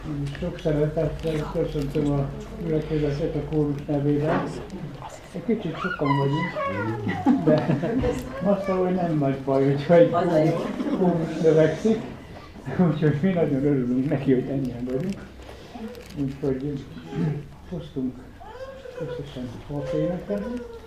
Sok szeretettel köszöntöm a gyülekezetet a kórus nevében. Egy kicsit sokan vagyunk, de azt mondom, hogy nem nagy baj, hogyha egy kórus növekszik. Úgyhogy mi nagyon örülünk neki, hogy ennyien vagyunk. Úgyhogy hoztunk összesen 6 éneket,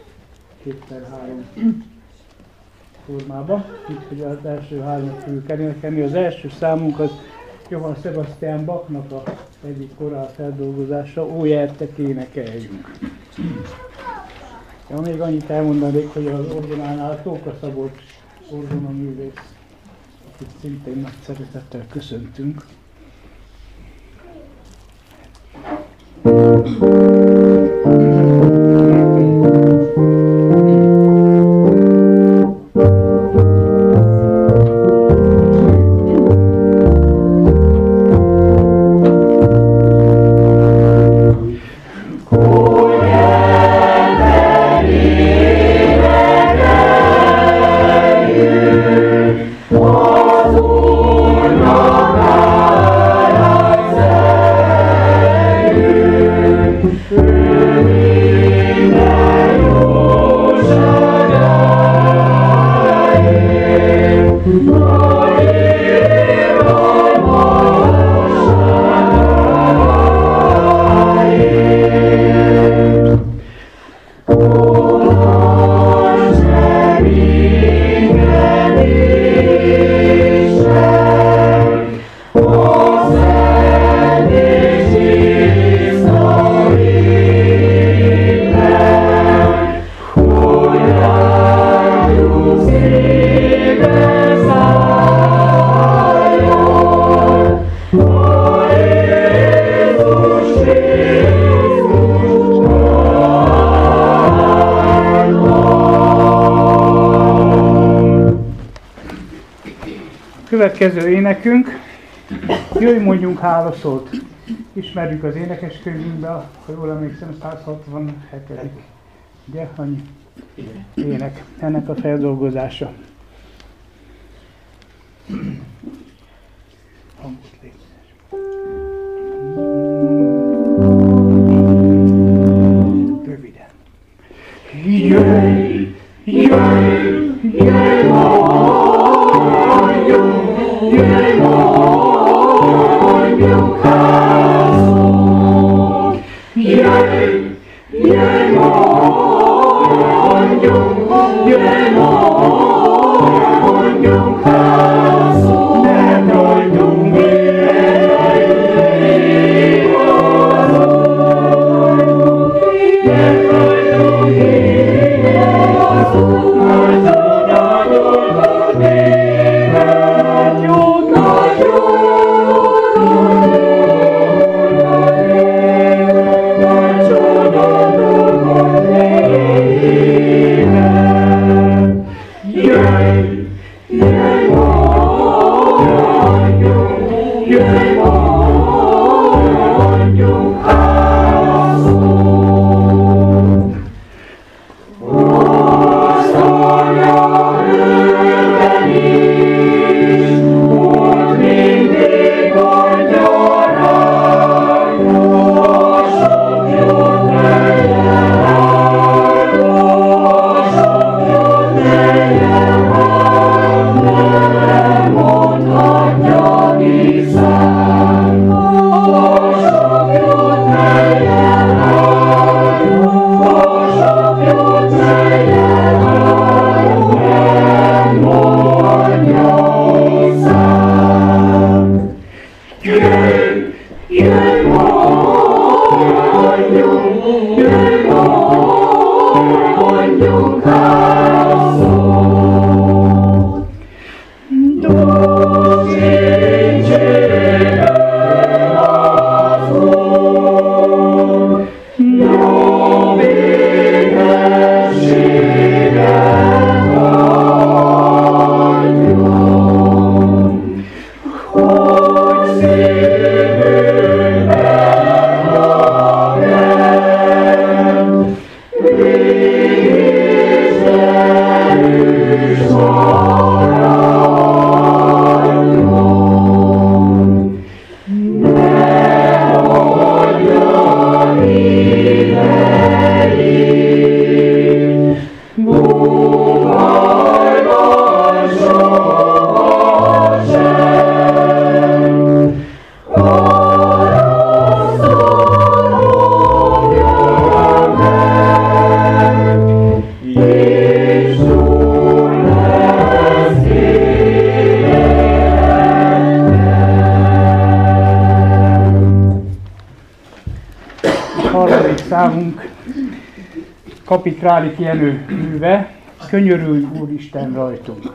2x3 formában. Úgyhogy az első 3-at fogjuk elénekelni. Az első számunk az Johann Sebastian Bachnak a egyik korál feldolgozása, Ó, gyertek énekeljünk! Ja, még annyit elmondanék, hogy az orgonánál Tóka Szabolcs orgonaművész, akit szintén nagy szeretettel köszöntünk. Következő énekünk, Jöjj, mondjunk hálaszót. Ismerjük az énekeskönyvünkbe, ha jól emlékszem, 167. Ugye, annyi ének, ennek a feldolgozása. Hangot légy. Röviden. Jöjj, jöjj, jöjj, jöjj, mondjuk hálaszót. Jöjj, jöjj, mondjuk hálaszót. Nem rajtunk Amen. harmadik számunk Kapitrálik Jenő műve, Könyörülj Úristen rajtunk.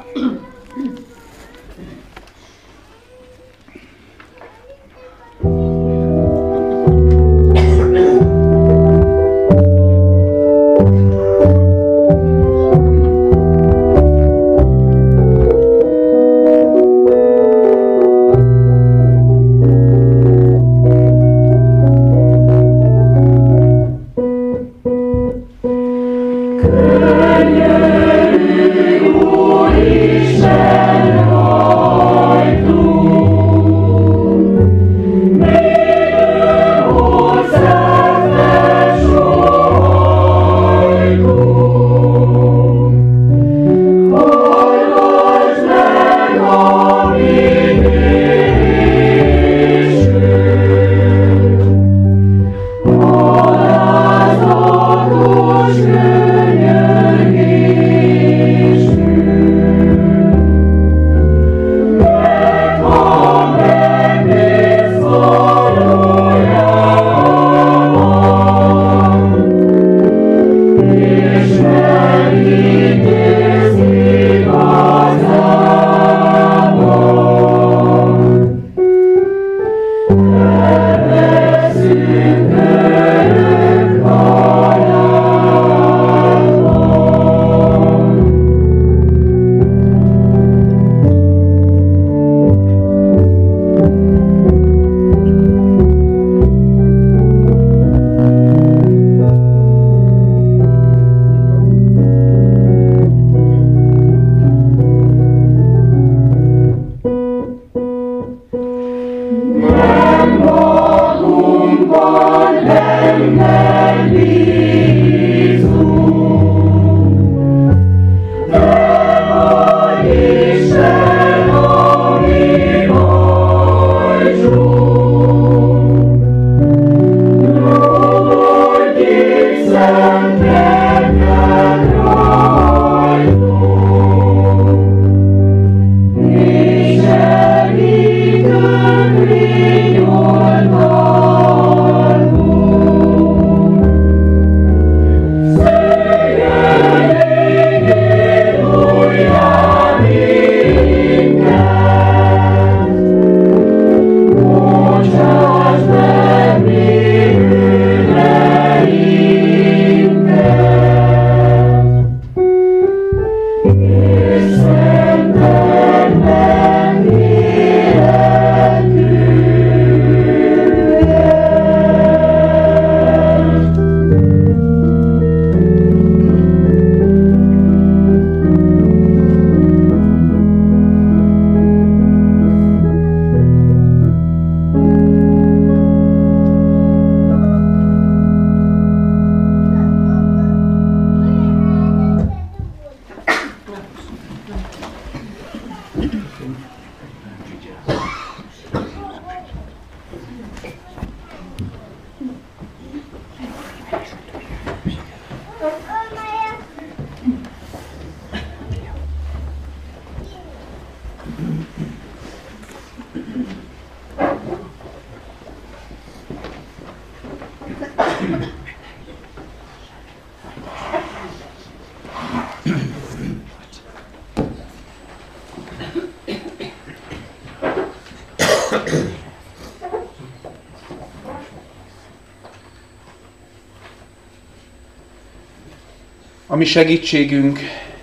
A mi segítségünk,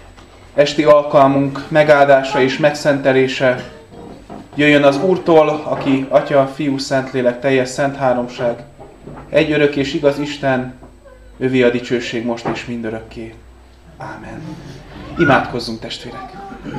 esti alkalmunk megáldása és megszentelése jöjjön az Úrtól, aki Atya, Fiú, Szentlélek, teljes szent háromság, egy örök és igaz Isten, övé a dicsőség most és mindörökké. Ámen. Imádkozzunk, testvérek!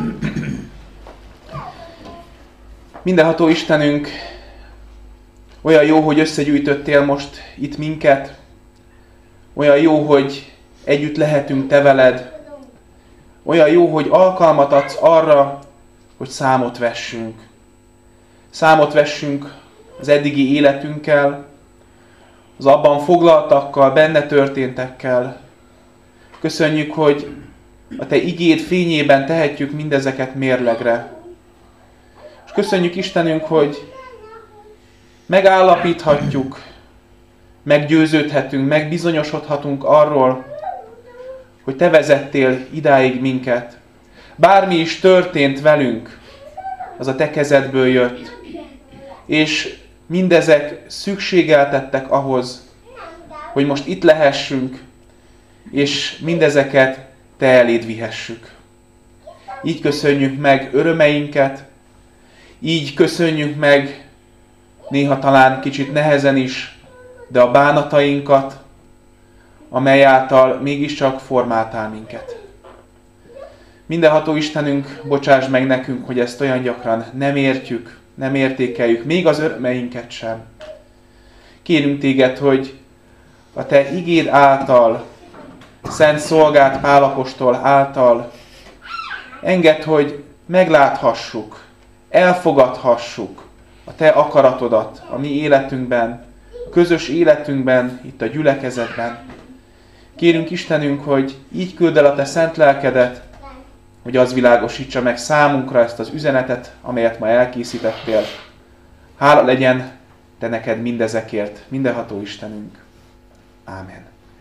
Mindenható Istenünk, olyan jó, hogy összegyűjtöttél most itt minket, olyan jó, hogy együtt lehetünk te veled, olyan jó, hogy alkalmat adsz arra, hogy számot vessünk. Számot vessünk az eddigi életünkkel, az abban foglaltakkal, benne történtekkel. Köszönjük, hogy a te igéd fényében tehetjük mindezeket mérlegre. És köszönjük Istenünk, hogy megállapíthatjuk, meggyőződhetünk, megbizonyosodhatunk arról, hogy te vezettél idáig minket. Bármi is történt velünk, az a te kezedből jött. És mindezek szükségeltettek ahhoz, hogy most itt lehessünk, és mindezeket te eléd vihessük. Így köszönjük meg örömeinket, így köszönjük meg néha talán kicsit nehezen is, de a bánatainkat, amely által mégiscsak formáltál minket. Mindenható Istenünk, bocsáss meg nekünk, hogy ezt olyan gyakran nem értjük, nem értékeljük, még az örömeinket sem. Kérünk téged, hogy a te igéd által, szent szolgád Pál apostol által engedd, hogy megláthassuk, elfogadhassuk a te akaratodat a mi életünkben, a közös életünkben, itt a gyülekezetben. Kérünk Istenünk, hogy így küld el a te szent lelkedet, hogy az világosítsa meg számunkra ezt az üzenetet, amelyet ma elkészítettél. Hála legyen te neked mindezekért, mindenható Istenünk. Ámen.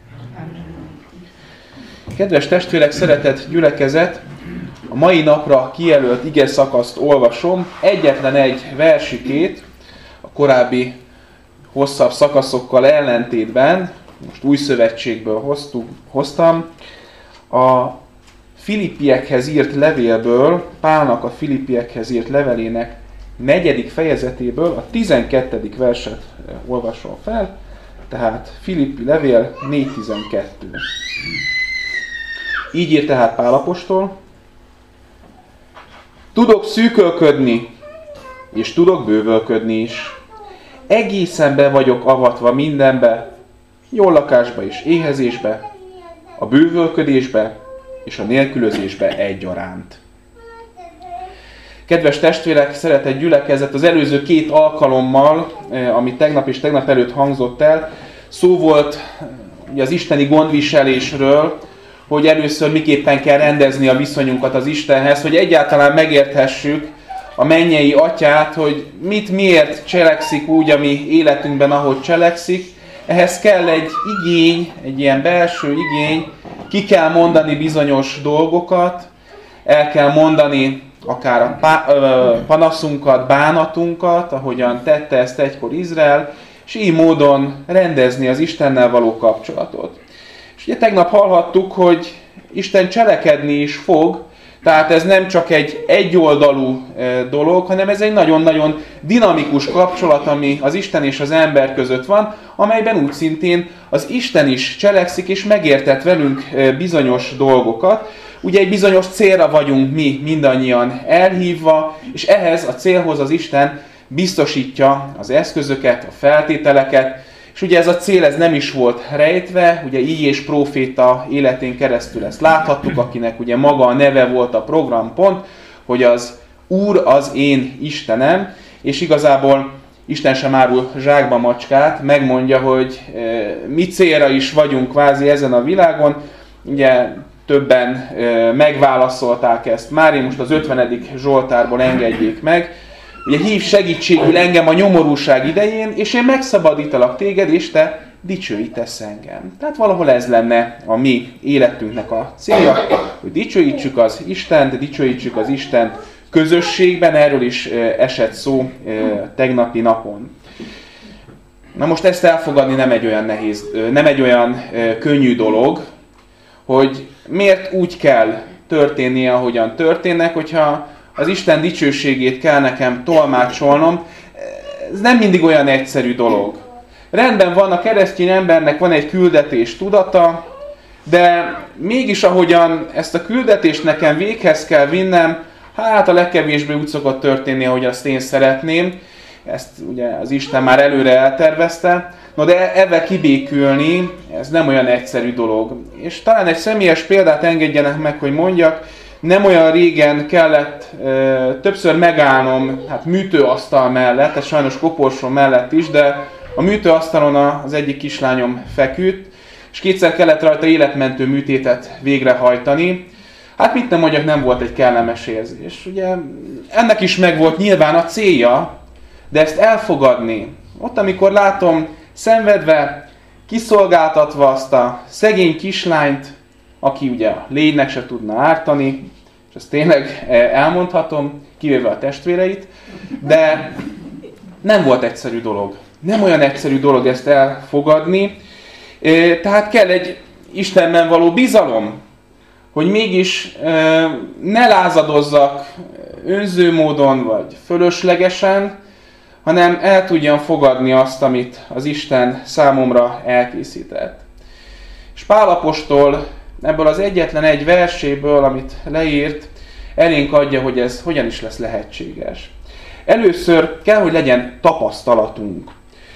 Kedves testvérek, szeretett gyülekezet, a mai napra kijelölt ige szakaszt olvasom, egyetlen egy versikét, a korábbi hosszabb szakaszokkal ellentétben, most új szövetségből hoztam, a Filippiekhez írt levélből, Pálnak a Filippiekhez írt levelének 4. fejezetéből a 12. verset olvasom fel, tehát Filippi levél 4.12. Így ír tehát Pál apostol: tudok szűkölködni, és tudok bővölködni is. Egészen be vagyok avatva mindenbe, jól lakásba és éhezésbe, a bővölködésbe és a nélkülözésbe egyaránt. Kedves testvérek, szeretett gyülekezet, az előző 2 alkalommal, ami tegnap és tegnap előtt hangzott el, szó volt ugye az isteni gondviselésről, hogy először miképpen kell rendezni a viszonyunkat az Istenhez, hogy egyáltalán megérthessük a mennyei atyát, hogy miért cselekszik úgy a mi életünkben, ahogy cselekszik. Ehhez kell egy igény, egy ilyen belső igény, ki kell mondani bizonyos dolgokat, el kell mondani akár a panaszunkat, bánatunkat, ahogyan tette ezt egykor Izrael, és így módon rendezni az Istennel való kapcsolatot. És ugye tegnap hallhattuk, hogy Isten cselekedni is fog, tehát ez nem csak egy egyoldalú dolog, hanem ez egy nagyon-nagyon dinamikus kapcsolat, ami az Isten és az ember között van, amelyben úgy szintén az Isten is cselekszik és megértett velünk bizonyos dolgokat. Ugye egy bizonyos célra vagyunk mi mindannyian elhívva, és ehhez a célhoz az Isten biztosítja az eszközöket, a feltételeket, és ugye ez a cél ez nem is volt rejtve, ugye Íjés próféta életén keresztül ezt láthattuk, akinek ugye maga a neve volt a programpont, hogy az Úr az én Istenem, és igazából Isten sem árul zsákba macskát, megmondja, hogy mi célra is vagyunk kvázi ezen a világon. Ugye többen megválaszolták ezt már, én most az 50. Zsoltárból engedjék meg. Ugye hív segítségül engem a nyomorúság idején, és én megszabadítalak téged, és te dicsőítesz engem. Tehát valahol ez lenne a mi életünknek a célja, hogy dicsőítsük az Istent, dicsőítsük az Istent közösségben, erről is esett szó tegnapi napon. Na most ezt elfogadni nem egy olyan nehéz, nem egy olyan könnyű dolog, hogy miért úgy kell történnie, ahogyan történnek, hogyha az Isten dicsőségét kell nekem tolmácsolnom. Ez nem mindig olyan egyszerű dolog. Rendben van, a keresztény embernek van egy küldetés tudata, de mégis ahogyan ezt a küldetést nekem véghez kell vinnem, hát a legkevésbé úgy szokott történni, ahogy azt én szeretném. Ezt ugye az Isten már előre eltervezte. No, de ebben kibékülni, ez nem olyan egyszerű dolog. És talán egy személyes példát engedjenek meg, hogy mondjak. Nem olyan régen kellett többször megállnom műtőasztal mellett, ez sajnos koporsó mellett is, de a műtőasztalon az egyik kislányom feküdt, és 2-szer kellett rajta életmentő műtétet végrehajtani. Hát mit nem mondjak, nem volt egy kellemes érzés. Ugye ennek is megvolt nyilván a célja, de ezt elfogadni. Ott, amikor látom szenvedve kiszolgáltatva azt a szegény kislányt, aki ugye a lénynek se tudna ártani, és ezt tényleg elmondhatom, kivéve a testvéreit, de nem volt egyszerű dolog. Nem olyan egyszerű dolog ezt elfogadni, tehát kell egy Istenben való bizalom, hogy mégis ne lázadozzak önző módon vagy fölöslegesen, hanem el tudjam fogadni azt, amit az Isten számomra elkészített. És Pál apostol ebből az egyetlen egy verséből, amit leírt, elénk adja, hogy ez hogyan is lesz lehetséges. Először kell, hogy legyen tapasztalatunk.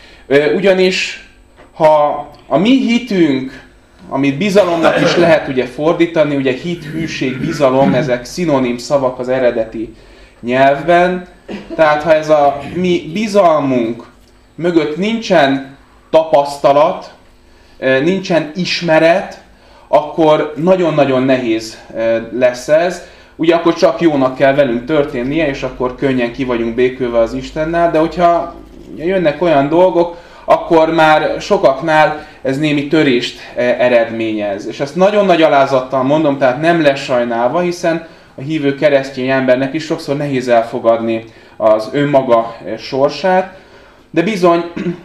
Ugyanis, ha a mi hitünk, amit bizalomnak is lehet ugye fordítani, ugye hit, hűség, bizalom, ezek szinonim szavak az eredeti nyelvben, tehát ha ez a mi bizalmunk mögött nincsen tapasztalat, nincsen ismeret, akkor nagyon-nagyon nehéz lesz ez. Ugye akkor csak jónak kell velünk történnie, és akkor könnyen ki vagyunk békülve az Istennel, de hogyha jönnek olyan dolgok, akkor már sokaknál ez némi törést eredményez. És ezt nagyon nagy alázattal mondom, tehát nem lesajnálva, hiszen a hívő keresztény embernek is sokszor nehéz elfogadni az önmaga sorsát, de bizony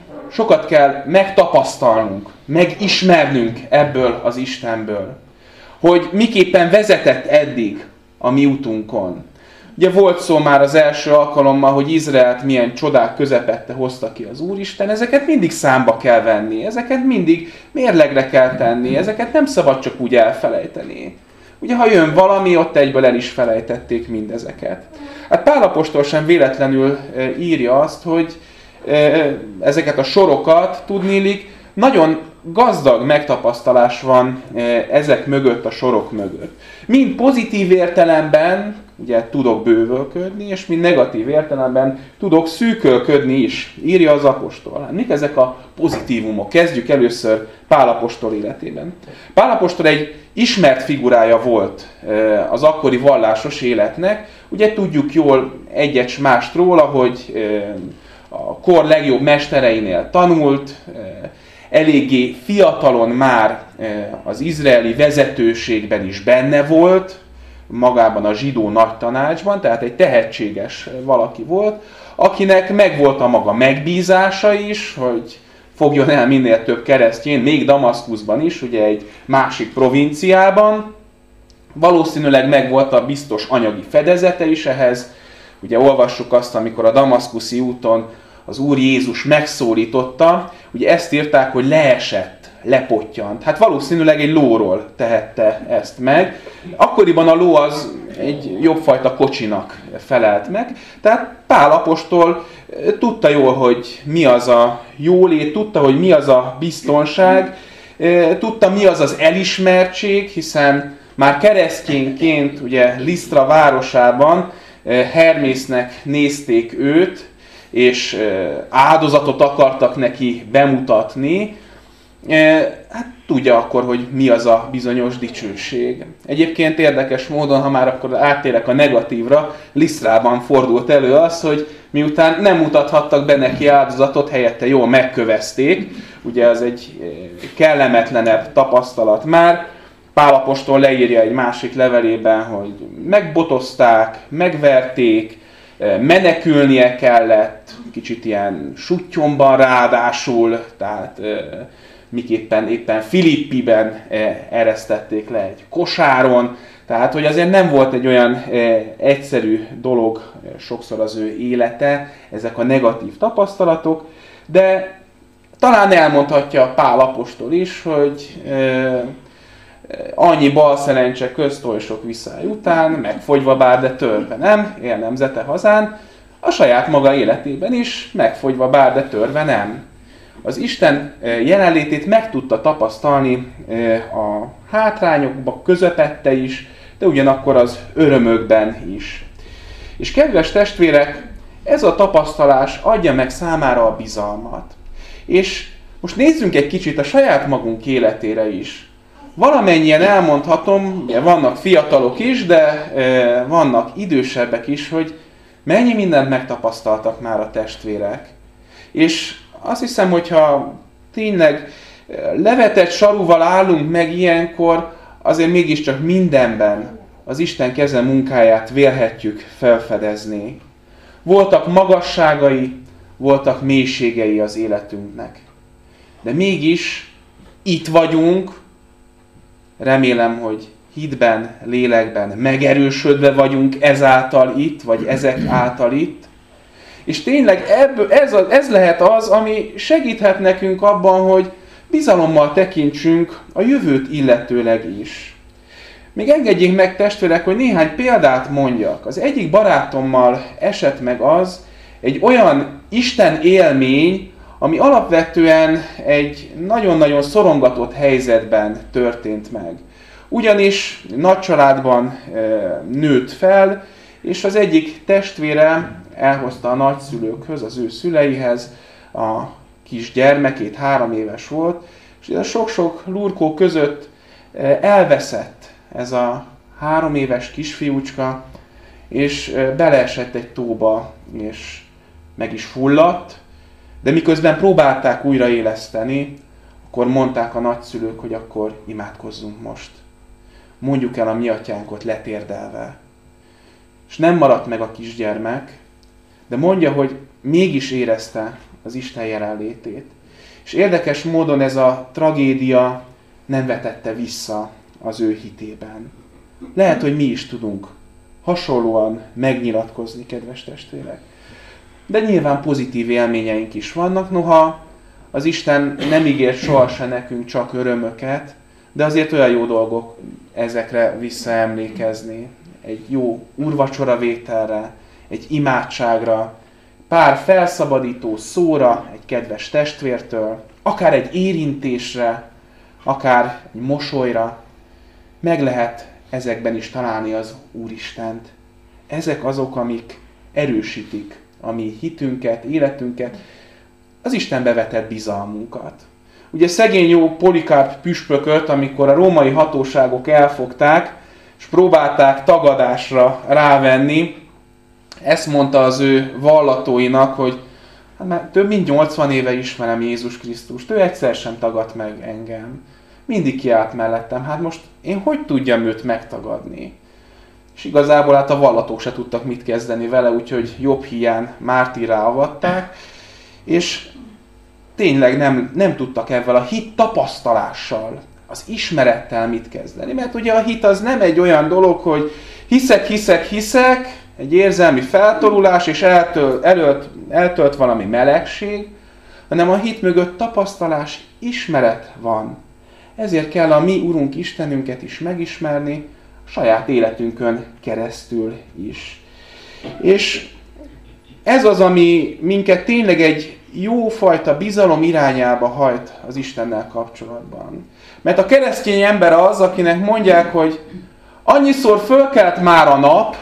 sokat kell megtapasztalnunk, megismernünk ebből az Istenből, hogy miképpen vezetett eddig a mi utunkon. Ugye volt szó már az első alkalommal, hogy Izraelt milyen csodák közepette hozta ki az Úristen, ezeket mindig számba kell venni, ezeket mindig mérlegre kell tenni, ezeket nem szabad csak úgy elfelejteni. Ugye, ha jön valami, ott egyből el is felejtették mindezeket. Hát Pál apostol sem véletlenül írja azt, hogy ezeket a sorokat tudniillik, nagyon gazdag megtapasztalás van ezek mögött, a sorok mögött. Mind pozitív értelemben, ugye tudok bővölködni, és mind negatív értelemben tudok szűkölködni is, írja az apostol. Mik ezek a pozitívumok? Kezdjük először Pál apostol életében. Pál apostol egy ismert figurája volt az akkori vallásos életnek. Ugye tudjuk jól egyet s mást róla, hogy a kor legjobb mestereinél tanult, eléggé fiatalon már az izraeli vezetőségben is benne volt, magában a zsidó nagytanácsban, tehát egy tehetséges valaki volt, akinek megvolt a maga megbízása is, hogy fogjon el minél több keresztjén, még Damaszkuszban is, ugye egy másik provinciában. Valószínűleg megvolt a biztos anyagi fedezete is ehhez. Ugye olvassuk azt, amikor a damaszkuszi úton az Úr Jézus megszólította, ugye ezt írták, hogy leesett, lepottyant. Hát valószínűleg egy lóról tehette ezt meg. Akkoriban a ló az egy jobbfajta kocsinak felelt meg. Tehát Pál apostol tudta jól, hogy mi az a jólét, tudta, hogy mi az a biztonság, tudta, mi az az elismertség, hiszen már keresztényként ugye Lisztra városában Hermésznek nézték őt, és áldozatot akartak neki bemutatni, hát tudja akkor, hogy mi az a bizonyos dicsőség. Egyébként érdekes módon, ha már akkor áttérek a negatívra, Lisztrában fordult elő az, hogy miután nem mutathattak be neki áldozatot, helyette jól megkövezték. Ugye az egy kellemetlenebb tapasztalat már. Pál apostol leírja egy másik levelében, hogy megbotozták, megverték, menekülnie kellett, kicsit ilyen suttyomban ráadásul, tehát miképpen éppen Filippiben eresztették le egy kosáron, tehát hogy azért nem volt egy olyan egyszerű dolog sokszor az ő élete, ezek a negatív tapasztalatok, de talán elmondhatja Pál apostol is, hogy annyi balszerencse közt oly sok viszály után, megfogyva bár, de törve nem, él nemzete hazán, a saját maga életében is megfogyva bár, de törve nem. Az Isten jelenlétét meg tudta tapasztalni a hátrányokban, közepette is, de ugyanakkor az örömökben is. És kedves testvérek, ez a tapasztalás adja meg számára a bizalmat. És most nézzünk egy kicsit a saját magunk életére is. Valamennyien elmondhatom, ugye vannak fiatalok is, de vannak idősebbek is, hogy mennyi mindent megtapasztaltak már a testvérek. És azt hiszem, hogyha tényleg levetett sarúval állunk meg ilyenkor, azért mégiscsak mindenben az Isten keze munkáját vélhetjük felfedezni. Voltak magasságai, voltak mélységei az életünknek. De mégis itt vagyunk, remélem, hogy hitben, lélekben megerősödve vagyunk ezáltal itt, vagy ezek által itt. És tényleg ez lehet az, ami segíthet nekünk abban, hogy bizalommal tekintsünk a jövőt illetőleg is. Még engedjék meg, testvérek, hogy néhány példát mondjak. Az egyik barátommal esett meg az, egy olyan Isten élmény, ami alapvetően egy nagyon-nagyon szorongatott helyzetben történt meg. Ugyanis nagy családban nőtt fel, és az egyik testvére elhozta a nagyszülőkhöz, az ő szüleihez a kis gyermekét, 3 éves volt, és a sok-sok lurkó között elveszett ez a 3 éves kisfiúcska, és beleesett egy tóba, és meg is fulladt, de miközben próbálták újraéleszteni, akkor mondták a nagyszülők, hogy akkor imádkozzunk most. Mondjuk el a mi atyánkot letérdelve. És nem maradt meg a kisgyermek, de mondja, hogy mégis érezte az Isten jelenlétét. És érdekes módon ez a tragédia nem vetette vissza az ő hitében. Lehet, hogy mi is tudunk hasonlóan megnyilatkozni, kedves testvérek. De nyilván pozitív élményeink is vannak, noha az Isten nem ígért sohasem nekünk csak örömöket, de azért olyan jó dolgok ezekre visszaemlékezni. Egy jó úrvacsoravételre, egy imádságra, pár felszabadító szóra egy kedves testvértől, akár egy érintésre, akár egy mosolyra. Meg lehet ezekben is találni az Úristent. Ezek azok, amik erősítik a mi hitünket, életünket, az Istenbe vetett bizalmunkat. Ugye szegény jó Polikarp püspököt, amikor a római hatóságok elfogták, és próbálták tagadásra rávenni, ezt mondta az ő vallatóinak, hogy hát már több mint 80 éve ismerem Jézus Krisztust, ő egyszer sem tagadt meg engem. Mindig kiállt mellettem, hát most én hogy tudjam őt megtagadni? És igazából hát a vallatók se tudtak mit kezdeni vele, úgyhogy jobb hiány mártírrá avatták, és tényleg nem tudtak ezzel a hit tapasztalással, az ismerettel mit kezdeni. Mert ugye a hit az nem egy olyan dolog, hogy hiszek, egy érzelmi feltorulás, és eltölt valami melegség, hanem a hit mögött tapasztalás, ismeret van. Ezért kell a mi Urunk Istenünket is megismerni, a saját életünkön keresztül is. És ez az, ami minket tényleg egy jófajta bizalom irányába hajt az Istennel kapcsolatban. Mert a keresztény ember az, akinek mondják, hogy annyiszor fölkelt már a nap,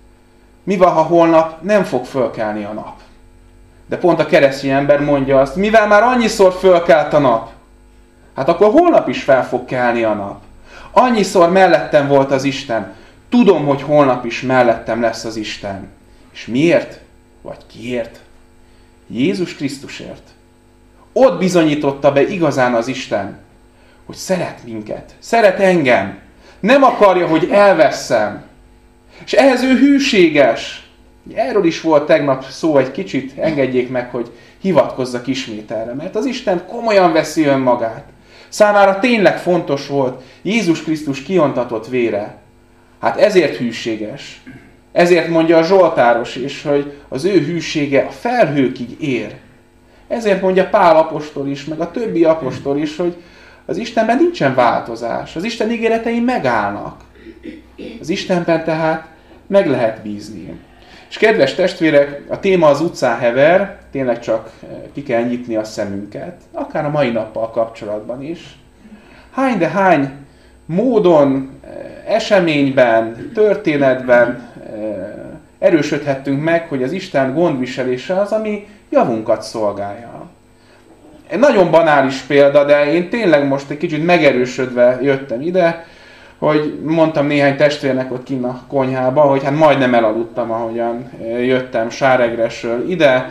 mi van, ha holnap nem fog fölkelni a nap? De pont a keresztény ember mondja azt, mivel már annyiszor fölkelt a nap, hát akkor holnap is fel fog kelni a nap. Annyiszor mellettem volt az Isten, tudom, hogy holnap is mellettem lesz az Isten. És miért? Vagy kiért? Jézus Krisztusért. Ott bizonyította be igazán az Isten, hogy szeret minket, szeret engem, nem akarja, hogy elvessem. És ehhez ő hűséges. Erről is volt tegnap szó egy kicsit, engedjék meg, hogy hivatkozzak ismét erre, mert az Isten komolyan veszi önmagát. Számára tényleg fontos volt Jézus Krisztus kiontatott vére. Hát ezért hűséges. Ezért mondja a Zsoltáros is, hogy az ő hűsége a felhőkig ér. Ezért mondja Pál apostol is, meg a többi apostol is, hogy az Istenben nincsen változás. Az Isten ígéretei megállnak. Az Istenben tehát meg lehet bízni. És kedves testvérek, a téma az utcán hever, tényleg csak ki kell nyitni a szemünket, akár a mai nappal kapcsolatban is. Hány de hány módon, eseményben, történetben erősödhettünk meg, hogy az Isten gondviselése az, ami javunkat szolgálja. Egy nagyon banális példa, de én tényleg most egy kicsit megerősödve jöttem ide, hogy mondtam néhány testvérnek ott kinn a konyhába, hogy hát majdnem elaludtam, ahogyan jöttem Sáregresről ide.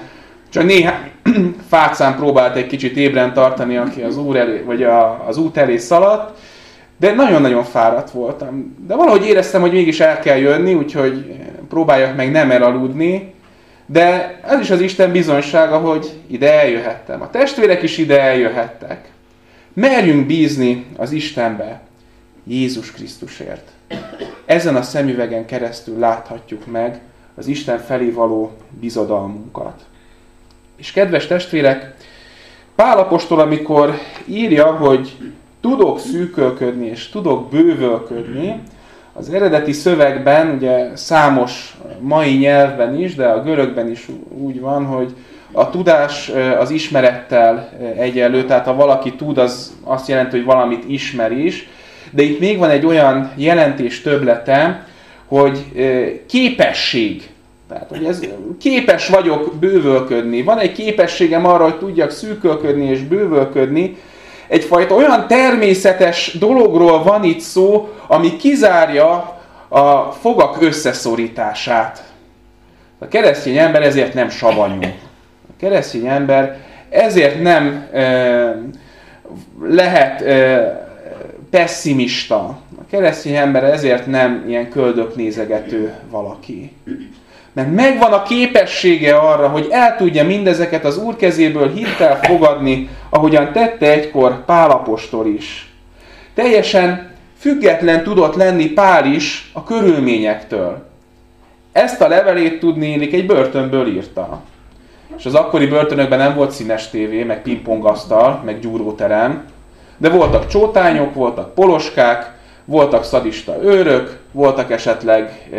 Csak néhány fácán próbált egy kicsit ébren tartani, aki az úr elé, vagy az út elé szaladt, de nagyon-nagyon fáradt voltam. De valahogy éreztem, hogy mégis el kell jönni, úgyhogy próbáljak meg nem elaludni, de ez is az Isten bizonysága, hogy ide eljöhettem. A testvérek is ide eljöhettek. Merjünk bízni az Istenbe, Jézus Krisztusért. Ezen a szemüvegen keresztül láthatjuk meg az Isten felé való bizodalmunkat. És kedves testvérek, Pál apostol, amikor írja, hogy tudok szűkölködni és tudok bővölködni, az eredeti szövegben, ugye számos mai nyelvben is, de a görögben is úgy van, hogy a tudás az ismerettel egyenlő, tehát ha valaki tud, az azt jelenti, hogy valamit ismer is, de itt még van egy olyan jelentés többlete, hogy képesség. Tehát, hogy ez, képes vagyok bővölködni. Van egy képességem arra, hogy tudjak szűkölködni és bővölködni. Egyfajta olyan természetes dologról van itt szó, ami kizárja a fogak összeszorítását. A keresztény ember ezért nem savanyú. A keresztény ember ezért nem lehet pesszimista. A keresztény ember ezért nem ilyen köldöknézegető valaki. Mert megvan a képessége arra, hogy el tudja mindezeket az Úr kezéből hittel fogadni, ahogyan tette egykor Pál apostol is. Teljesen független tudott lenni Pál is a körülményektől. Ezt a levelét tudnélik egy börtönből írta. És az akkori börtönökben nem volt színes tévé, meg pingpongasztal, meg gyúróterem, de voltak csótányok, voltak poloskák, voltak szadista őrök, voltak esetleg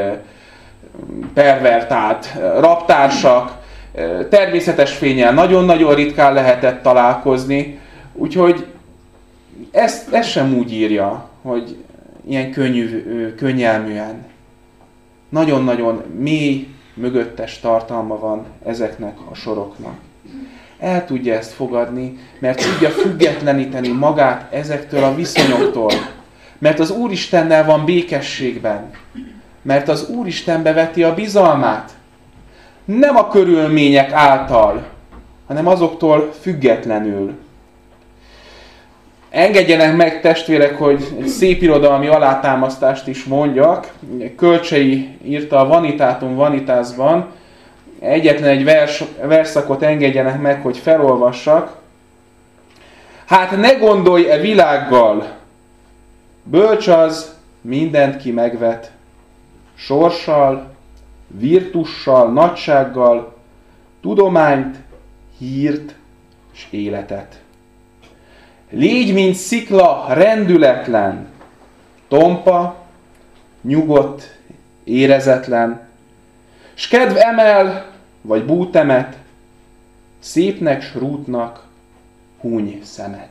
pervertált raptársak, természetes fénnyel nagyon-nagyon ritkán lehetett találkozni, úgyhogy ezt sem úgy írja, hogy ilyen könnyelműen. Nagyon-nagyon mély, mögöttes tartalma van ezeknek a soroknak. El tudja ezt fogadni, mert tudja függetleníteni magát ezektől a viszonyoktól. Mert az Úristennel van békességben. Mert az Úristenbe veti a bizalmát. Nem a körülmények által, hanem azoktól függetlenül. Engedjenek meg, testvérek, hogy egy szép irodalmi alátámasztást is mondjak. Kölcsei írta a Vanitatum Vanitasban. Egyetlen egy versszakot engedjenek meg, hogy felolvassak. Hát ne gondolj e világgal, bölcs az, mindent ki megvet, sorssal, virtussal, nagysággal, tudományt, hírt és életet. Légy, mint szikla, rendületlen, tompa, nyugodt, érezetlen, s kedv emel, vagy bútemet, szépnek s rútnak húny szemet.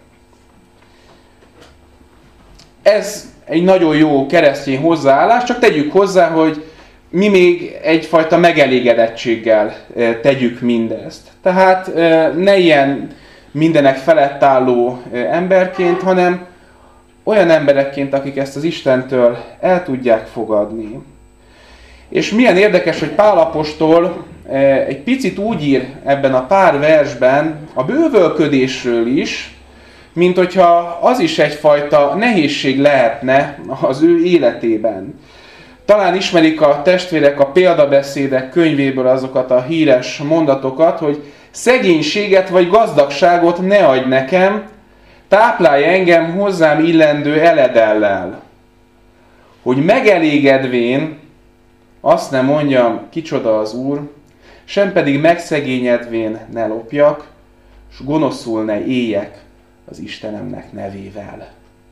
Ez egy nagyon jó keresztény hozzáállás, csak tegyük hozzá, hogy mi még egyfajta megelégedettséggel tegyük mindezt. Tehát ne ilyen mindenek felett álló emberként, hanem olyan emberekként, akik ezt az Istentől el tudják fogadni. És milyen érdekes, hogy Pál apostol egy picit úgy ír ebben a pár versben a bővölködésről is, mint hogyha az is egyfajta nehézség lehetne az ő életében. Talán ismerik a testvérek a példabeszédek könyvéből azokat a híres mondatokat, hogy szegénységet vagy gazdagságot ne adj nekem, táplálj engem hozzám illendő eledellel. Hogy megelégedvén azt ne mondjam, kicsoda az Úr, sem pedig megszegényedvén ne lopjak, s gonoszul ne éljek az Istenemnek nevével.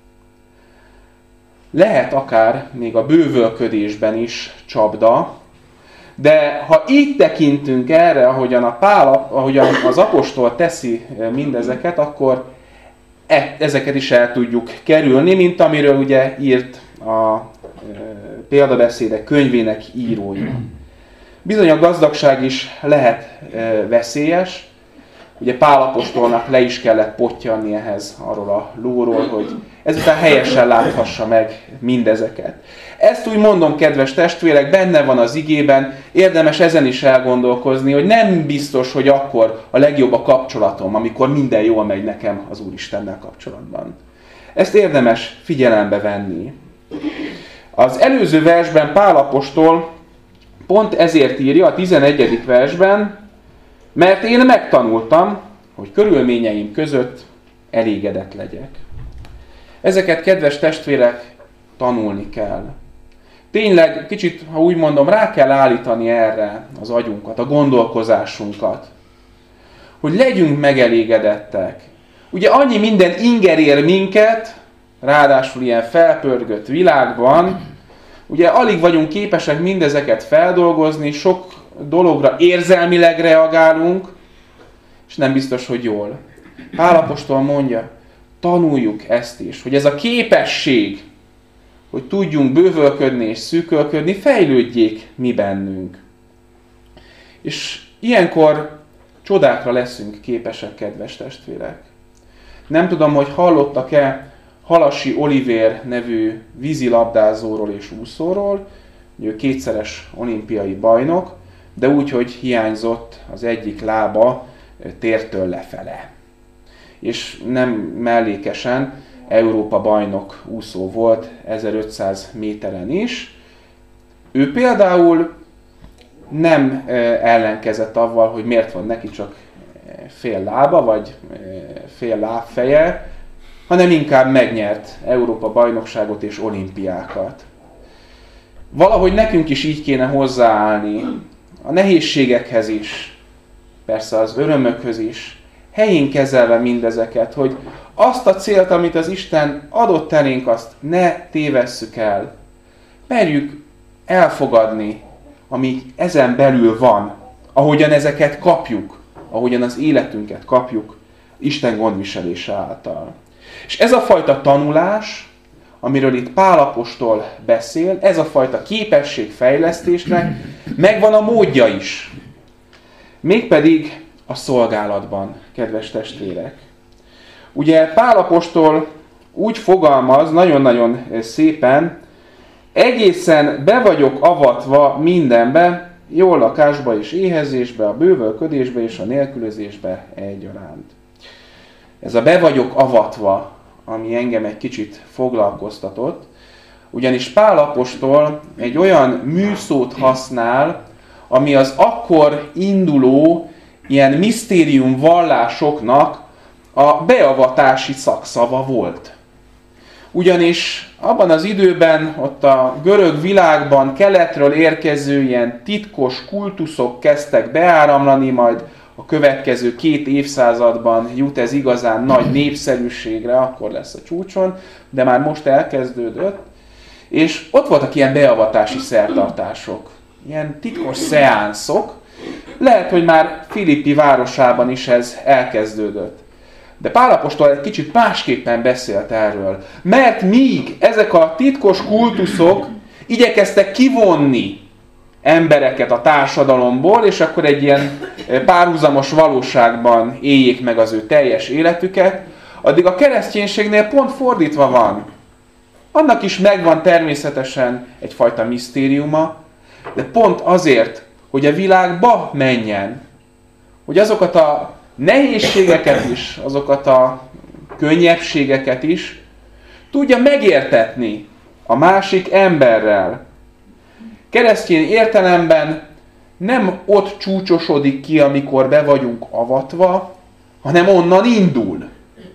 Lehet akár még a bővölködésben is csapda, de ha így tekintünk erre, ahogyan az apostol teszi mindezeket, akkor ezeket is el tudjuk kerülni, mint amiről ugye írt a példabeszédek könyvének írója. Bizony a gazdagság is lehet veszélyes, ugye Pál apostolnak le is kellett pottyanni ehhez arról a lóról, hogy ezután helyesen láthassa meg mindezeket. Ezt úgy mondom, kedves testvérek, benne van az igében, érdemes ezen is elgondolkozni, hogy nem biztos, hogy akkor a legjobb a kapcsolatom, amikor minden jól megy nekem az Úristennel kapcsolatban. Ezt érdemes figyelembe venni. Az előző versben Pál apostol pont ezért írja, a 11. versben, mert én megtanultam, hogy körülményeim között elégedett legyek. Ezeket, kedves testvérek, tanulni kell. Tényleg, kicsit, ha úgy mondom, rá kell állítani erre az agyunkat, a gondolkozásunkat. Hogy legyünk megelégedettek. Ugye annyi minden inger ér minket, ráadásul ilyen felpörgött világban, ugye alig vagyunk képesek mindezeket feldolgozni, sok dologra érzelmileg reagálunk, és nem biztos, hogy jól. Pál apostol mondja, tanuljuk ezt is, hogy ez a képesség, hogy tudjunk bővölködni és szűkölködni, fejlődjék mi bennünk. És ilyenkor csodákra leszünk képesek, kedves testvérek. Nem tudom, hogy hallottak-e Halasi Olivér nevű vízilabdázóról és úszóról, ő kétszeres olimpiai bajnok, de úgy, hogy hiányzott az egyik lába tértől lefele. És nem mellékesen Európa bajnok úszó volt 1500 méteren is. Ő például nem ellenkezett avval, hogy miért van neki csak fél lába, vagy fél lábfeje, hanem inkább megnyert Európa bajnokságot és olimpiákat. Valahogy nekünk is így kéne hozzáállni, a nehézségekhez is, persze az örömökhöz is, helyén kezelve mindezeket, hogy azt a célt, amit az Isten adott elénk, azt ne tévesszük el. Merjük elfogadni, ami ezen belül van, ahogyan ezeket kapjuk, ahogyan az életünket kapjuk Isten gondviselése által. És ez a fajta tanulás, amiről itt Pál apostol beszél, ez a fajta képességfejlesztésnek megvan a módja is. Mégpedig a szolgálatban, kedves testvérek. Ugye Pál apostol úgy fogalmaz, nagyon-nagyon szépen, egészen be vagyok avatva mindenbe, jó lakásba és éhezésbe, a bővölködésbe és a nélkülözésbe egyaránt. Ez a be vagyok avatva, ami engem egy kicsit foglalkoztatott, ugyanis Pál apostol egy olyan műszót használ, ami az akkor induló ilyen misztérium vallásoknak a beavatási szakszava volt. Ugyanis abban az időben, ott a görög világban keletről érkező ilyen titkos kultuszok kezdtek beáramlani, majd a következő 2 évszázadban jut ez igazán nagy népszerűségre, akkor lesz a csúcson, de már most elkezdődött. És ott voltak ilyen beavatási szertartások, ilyen titkos szeánszok. Lehet, hogy már Filippi városában is ez elkezdődött. De Pál apostol egy kicsit másképpen beszélt erről. Mert míg ezek a titkos kultuszok igyekeztek kivonni embereket a társadalomból, és akkor egy ilyen párhuzamos valóságban éljék meg az ő teljes életüket, addig a kereszténységnél pont fordítva van. Annak is megvan természetesen egyfajta misztériuma, de pont azért, hogy a világba menjen, hogy azokat a nehézségeket is, azokat a könnyebbségeket is tudja megértetni a másik emberrel. Keresztény értelemben nem ott csúcsosodik ki, amikor be vagyunk avatva, hanem onnan indul.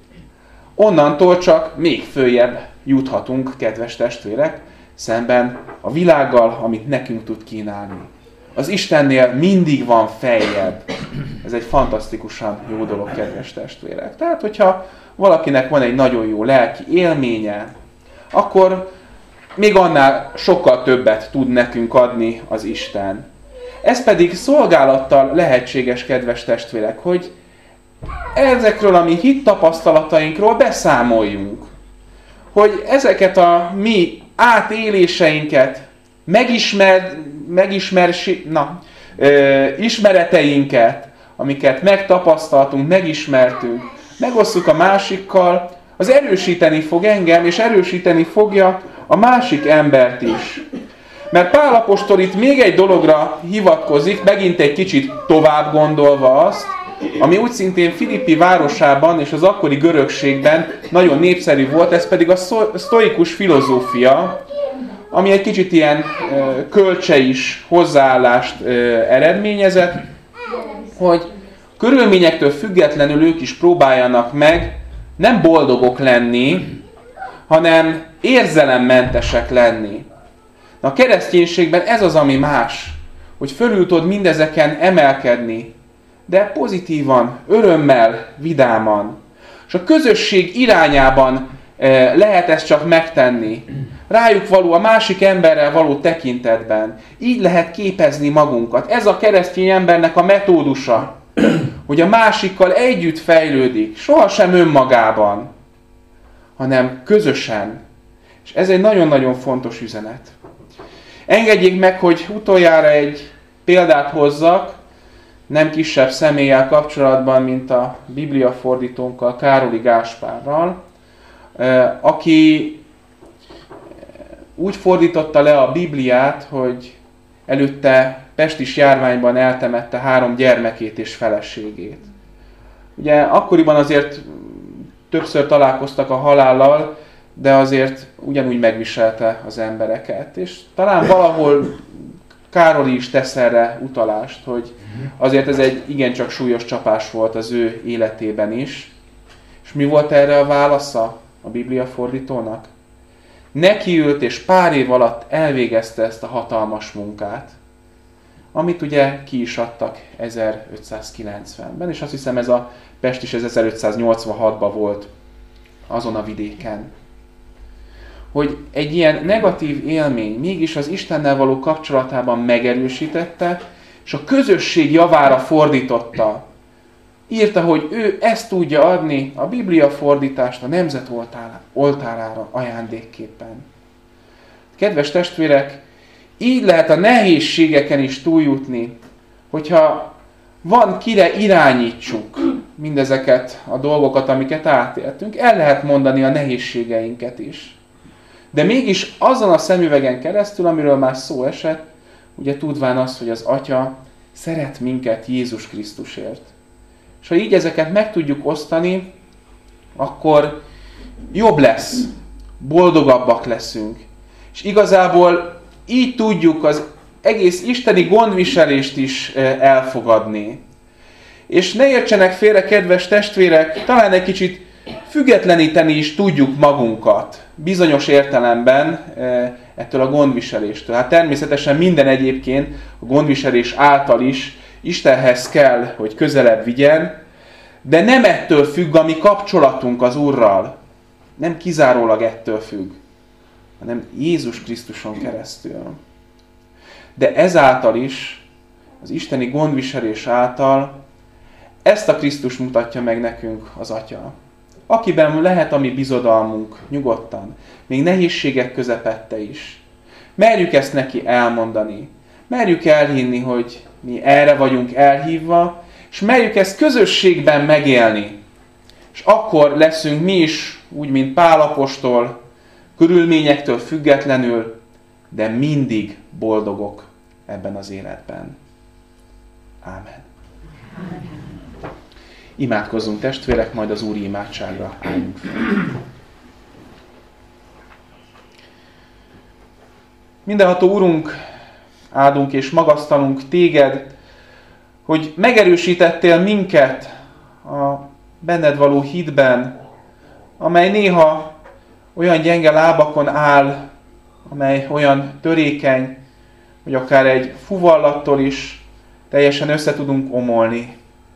Onnantól csak még följebb juthatunk, kedves testvérek, szemben a világgal, amit nekünk tud kínálni. Az Istennél mindig van feljebb. Ez egy fantasztikusan jó dolog, kedves testvérek. Tehát, hogyha valakinek van egy nagyon jó lelki élménye, akkor még annál sokkal többet tud nekünk adni az Isten. Ez pedig szolgálattal lehetséges, kedves testvérek, hogy ezekről a mi hittapasztalatainkról beszámoljunk. Hogy ezeket a mi átéléseinket, ismereteinket, amiket megtapasztaltunk, megismertünk, megosszuk a másikkal, az erősíteni fog engem, és erősíteni fogja a másik embert is. Mert Pál apostol itt még egy dologra hivatkozik, megint egy kicsit tovább gondolva azt, ami úgy szintén Filippi városában és az akkori görögségben nagyon népszerű volt, ez pedig a sztoikus filozófia, ami egy kicsit ilyen kölcseis hozzáállást eredményezett, hogy körülményektől függetlenül ők is próbáljanak meg nem boldogok lenni, hanem érzelemmentesek lenni. A kereszténységben ez az, ami más, hogy fölül tud mindezeken emelkedni, de pozitívan, örömmel, vidáman. És a közösség irányában lehet ezt csak megtenni. Rájuk való, a másik emberrel való tekintetben. Így lehet képezni magunkat. Ez a keresztény embernek a metódusa, hogy a másikkal együtt fejlődik, sohasem önmagában, hanem közösen. És ez egy nagyon-nagyon fontos üzenet. Engedjék meg, hogy utoljára egy példát hozzak, nem kisebb személlyel kapcsolatban, mint a bibliafordítónkkal, Károli Gáspárral, aki úgy fordította le a Bibliát, hogy előtte pestis járványban eltemette 3 gyermekét és feleségét. Ugye akkoriban azért többször találkoztak a halállal, de azért ugyanúgy megviselte az embereket. És talán valahol Károly is tesz erre utalást, hogy azért ez egy igencsak súlyos csapás volt az ő életében is. És mi volt erre a válasza a Biblia fordítónak? Nekiült és pár év alatt elvégezte ezt a hatalmas munkát, amit ugye ki is adtak 1590-ben, és azt hiszem ez a Pest is 1586-ban volt azon a vidéken. Hogy egy ilyen negatív élmény mégis az Istennel való kapcsolatában megerősítette, és a közösség javára fordította. Írta, hogy ő ezt tudja adni, a Biblia fordítást a nemzet oltárára ajándékképpen. Kedves testvérek, így lehet a nehézségeken is túljutni, hogyha van kire irányítsuk mindezeket a dolgokat, amiket átéltünk, el lehet mondani a nehézségeinket is. De mégis azon a szemüvegen keresztül, amiről már szó esett, ugye tudván az, hogy az Atya szeret minket Jézus Krisztusért. És ha így ezeket meg tudjuk osztani, akkor jobb lesz, boldogabbak leszünk. És igazából így tudjuk az egész isteni gondviselést is elfogadni. És ne értsenek félre, kedves testvérek, talán egy kicsit függetleníteni is tudjuk magunkat bizonyos értelemben ettől a gondviseléstől. Hát természetesen minden egyébként a gondviselés által is Istenhez kell, hogy közelebb vigyen, de nem ettől függ a mi kapcsolatunk az Úrral. Nem kizárólag ettől függ, hanem Jézus Krisztuson keresztül. De ezáltal is, az isteni gondviselés által ezt a Krisztus mutatja meg nekünk az Atya. Akiben lehet a mi bizodalmunk nyugodtan, még nehézségek közepette is. Merjük ezt neki elmondani. Merjük elhinni, hogy mi erre vagyunk elhívva, és merjük ezt közösségben megélni. És akkor leszünk mi is, úgy, mint Pál apostol, körülményektől függetlenül, de mindig boldogok ebben az életben. Ámen. Imádkozzunk, testvérek, majd az úri imádságra álljunk fel. Mindenható Urunk, áldunk és magasztalunk téged, hogy megerősítettél minket a benned való hitben, amely néha olyan gyenge lábakon áll, amely olyan törékeny, hogy akár egy fuvallattól is teljesen össze tudunk omolni.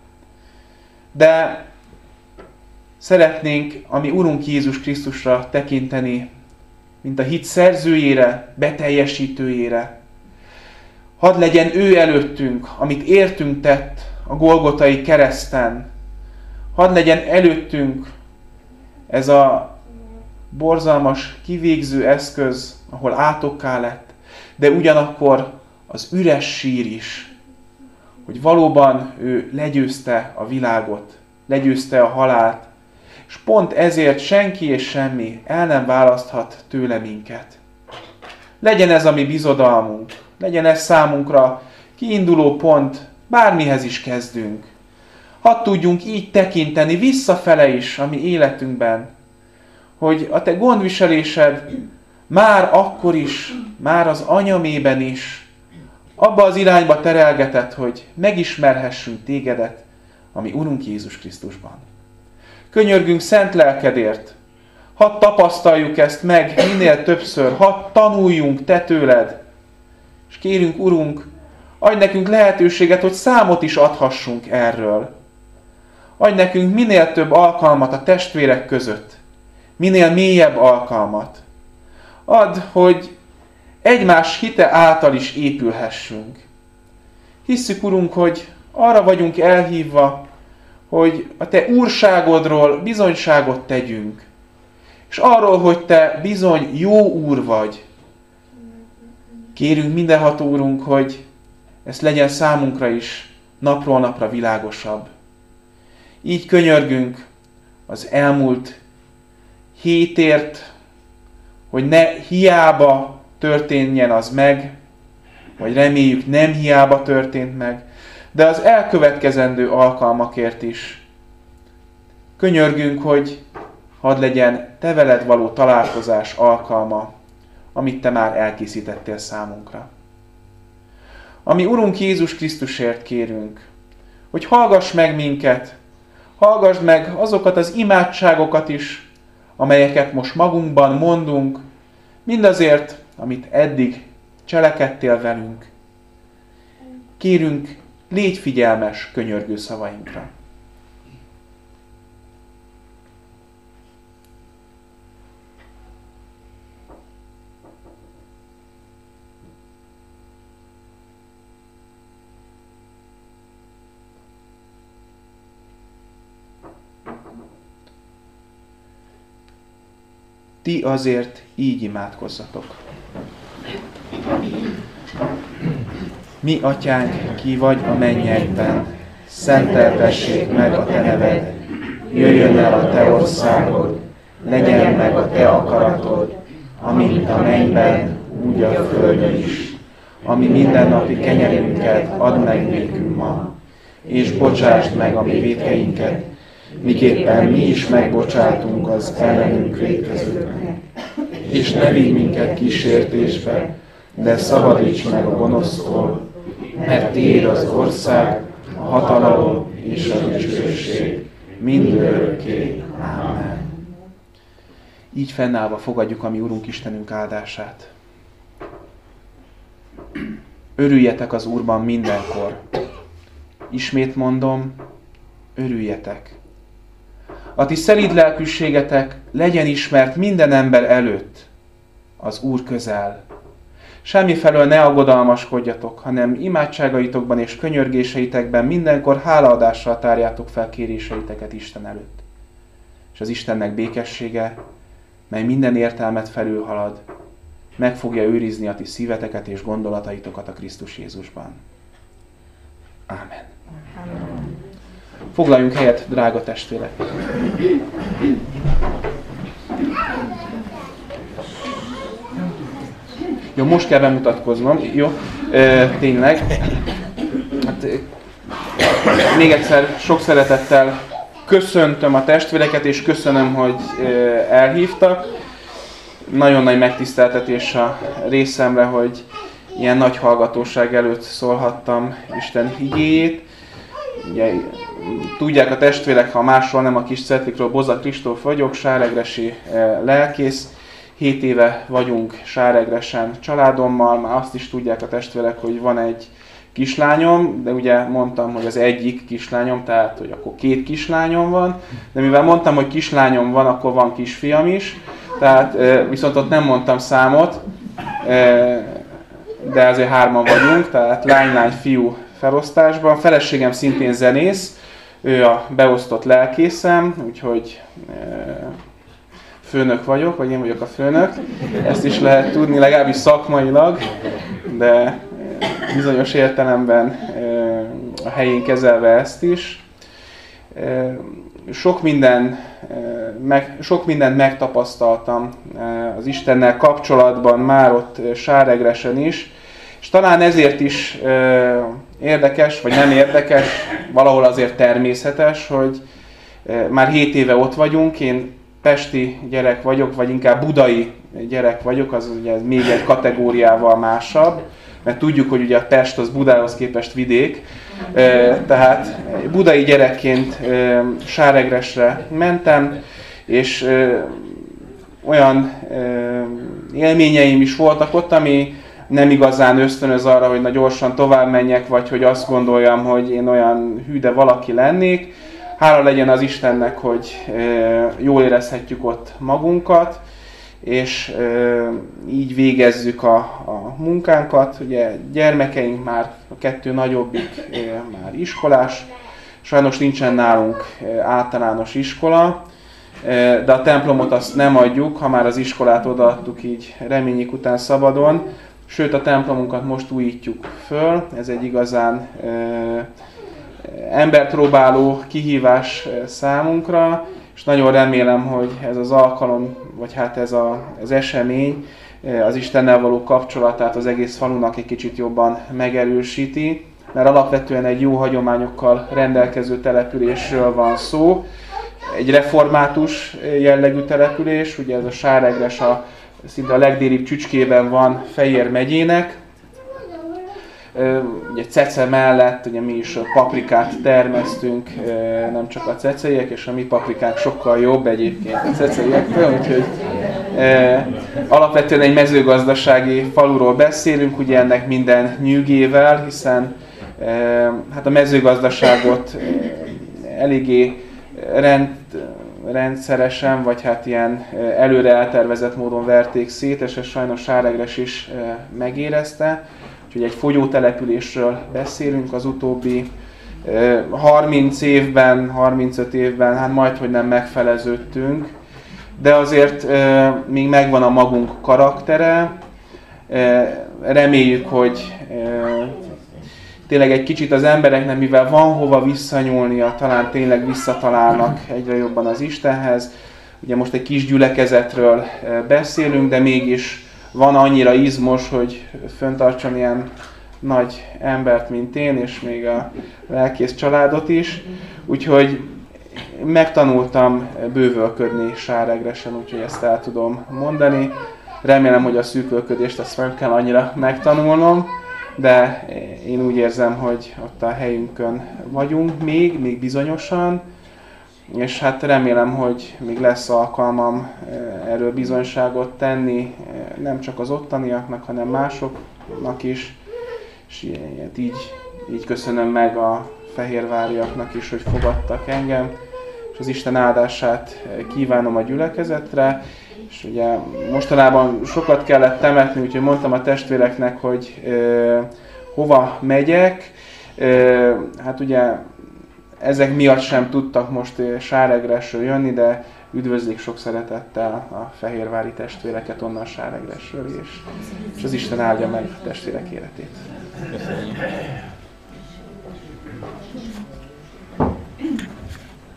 De szeretnénk a mi Urunk Jézus Krisztusra tekinteni, mint a hit szerzőjére, beteljesítőjére. Hadd legyen ő előttünk, amit értünk tett a Golgotai kereszten. Hadd legyen előttünk ez a borzalmas, kivégző eszköz, ahol átokká lett, de ugyanakkor az üres sír is, hogy valóban ő legyőzte a világot, legyőzte a halált, és pont ezért senki és semmi el nem választhat tőle minket. Legyen ez a mi bizodalmunk, legyen ez számunkra kiinduló pont, bármihez is kezdünk. Hadd tudjunk így tekinteni visszafele is a mi életünkben, hogy a te gondviselésed már akkor is, már az anyamében is abba az irányba terelgetett, hogy megismerhessünk tégedet, a mi Urunk Jézus Krisztusban. Könyörgünk szent lelkedért, hadd tapasztaljuk ezt meg minél többször, hadd tanuljunk te tőled, és kérünk, Urunk, adj nekünk lehetőséget, hogy számot is adhassunk erről. Adj nekünk minél több alkalmat a testvérek között, minél mélyebb alkalmat. Add, hogy egymás hite által is épülhessünk. Hisszük, Urunk, hogy arra vagyunk elhívva, hogy a te úrságodról bizonyságot tegyünk, és arról, hogy te bizony jó úr vagy. Kérünk mindenható Urunk, hogy ez legyen számunkra is napról napra világosabb. Így könyörgünk az elmúlt hétért, hogy ne hiába történjen az meg, vagy reméljük nem hiába történt meg, de az elkövetkezendő alkalmakért is. Könyörgünk, hogy hadd legyen te veled való találkozás alkalma, amit te már elkészítettél számunkra. Ami Urunk Jézus Krisztusért kérünk, hogy hallgass meg minket, hallgass meg azokat az imádságokat is, amelyeket most magunkban mondunk, mindazért, amit eddig cselekedtél velünk. Kérünk, légy figyelmes könyörgő szavainkra. Ti azért így imádkozzatok. Mi, Atyánk, ki vagy a mennyekben, szenteltessék meg a te neved, jöjjön el a te országod, legyen meg a te akaratod, amint a mennyben, úgy a földön is. Ami mindennapi kenyerünket add meg nékünk ma, és bocsásd meg a mi vétkeinket, miképpen mi is megbocsátunk az ellenünk vétkezőknek. És ne vigy minket kísértésbe, de szabadíts meg a gonosztól, mert tiéd az ország, a hatalom és a dicsőség mindörökké. Ámen. Így fennállva fogadjuk a mi Urunk Istenünk áldását. Örüljetek az Úrban mindenkor. Ismét mondom, örüljetek. A ti szelíd lelkűségetek legyen ismert minden ember előtt, az Úr közel. Semmifelől ne aggodalmaskodjatok, hanem imádságaitokban és könyörgéseitekben mindenkor hálaadással tárjátok fel kéréseiteket Isten előtt. És az Istennek békessége, mely minden értelmet felülhalad, meg fogja őrizni a ti szíveteket és gondolataitokat a Krisztus Jézusban. Ámen. Amen. Foglaljunk helyet, drága testvérek! Jó, most kell bemutatkoznom. Jó, tényleg. Hát, még egyszer sok szeretettel köszöntöm a testvéreket, és köszönöm, hogy elhívtak. Nagyon nagy megtiszteltetés a részemre, hogy ilyen nagy hallgatóság előtt szólhattam Isten igéjét. Ugye, tudják a testvérek, ha másról nem a kis Cetlikről, Boza Kristóf vagyok, sáregresi lelkész. 7 éve vagyunk Sáregresen családommal, már azt is tudják a testvérek, hogy van egy kislányom, de ugye mondtam, hogy az egyik kislányom, tehát hogy akkor 2 kislányom van, de mivel mondtam, hogy kislányom van, akkor van kisfiam is, tehát viszont ott nem mondtam számot, de azért 3-an vagyunk, tehát lány-lány-fiú felosztásban. Feleségem szintén zenész, ő a beosztott lelkészem, úgyhogy főnök vagyok, vagy én vagyok a főnök. Ezt is lehet tudni, legalábbis szakmailag, de bizonyos értelemben helyén kezelve ezt is. Sok mindent megtapasztaltam az Istennel kapcsolatban, már ott Sáregresen is, és talán ezért is érdekes, vagy nem érdekes, valahol azért természetes, hogy már 7 éve ott vagyunk, én pesti gyerek vagyok, vagy inkább budai gyerek vagyok, az ugye még egy kategóriával másabb, mert tudjuk, hogy ugye a Pest az Budához képest vidék, tehát budai gyerekként Sáregresre mentem, és olyan élményeim is voltak ott, ami nem igazán ösztönöz arra, hogy na gyorsan tovább menjek, vagy hogy azt gondoljam, hogy én olyan hű, de valaki lennék. Hála legyen az Istennek, hogy jól érezhetjük ott magunkat, és így végezzük a munkánkat. Ugye gyermekeink már, a 2 nagyobbik már iskolás, sajnos nincsen nálunk általános iskola, de a templomot azt nem adjuk, ha már az iskolát odaadtuk így reményik után szabadon. Sőt, a templomunkat most újítjuk föl, ez egy igazán emberpróbáló kihívás számunkra, és nagyon remélem, hogy ez az alkalom, vagy hát ez az esemény az Istennel való kapcsolatát az egész falunak egy kicsit jobban megerősíti, mert alapvetően egy jó hagyományokkal rendelkező településről van szó, egy református jellegű település, ugye ez a Sáregres szinte a legdélibb csücskében van Fejér megyének. Ugye Cece mellett ugye mi is paprikát termesztünk, nem csak a ceceiek, és a mi paprikánk sokkal jobb egyébként a ceceiektől, úgyhogy alapvetően egy mezőgazdasági faluról beszélünk, ugye ennek minden nyűgével, hiszen hát a mezőgazdaságot eléggé rendszeresen, vagy hát ilyen előre eltervezett módon verték szét, és ez sajnos Sáregres is megérezte. Úgyhogy egy fogyótelepülésről beszélünk az utóbbi 30 évben, 35 évben, hát majdhogy nem megfeleződtünk, de azért még megvan a magunk karaktere. Reméljük, hogy tényleg egy kicsit az embereknek, mivel van hova visszanyúlnia, talán tényleg visszatalálnak egyre jobban az Istenhez. Ugye most egy kis gyülekezetről beszélünk, de mégis van annyira izmos, hogy fenntartson ilyen nagy embert, mint én, és még a lelkész családot is. Úgyhogy megtanultam bővölködni Sáregresen, úgyhogy ezt el tudom mondani. Remélem, hogy a szűkölködést ezt nem kell annyira megtanulnom, de én úgy érzem, hogy ott a helyünkön vagyunk még bizonyosan, és hát remélem, hogy még lesz alkalmam erről bizonyságot tenni, nem csak az ottaniaknak, hanem másoknak is, és így köszönöm meg a fehérváriaknak is, hogy fogadtak engem, és az Isten áldását kívánom a gyülekezetre, és ugye mostanában sokat kellett temetni, úgyhogy mondtam a testvéreknek, hogy hova megyek. Hát ugye ezek miatt sem tudtak most Sáregresről jönni, de üdvözlik sok szeretettel a fehérvári testvéreket onnan Sáregresről, és az Isten áldja meg a testvérek életét.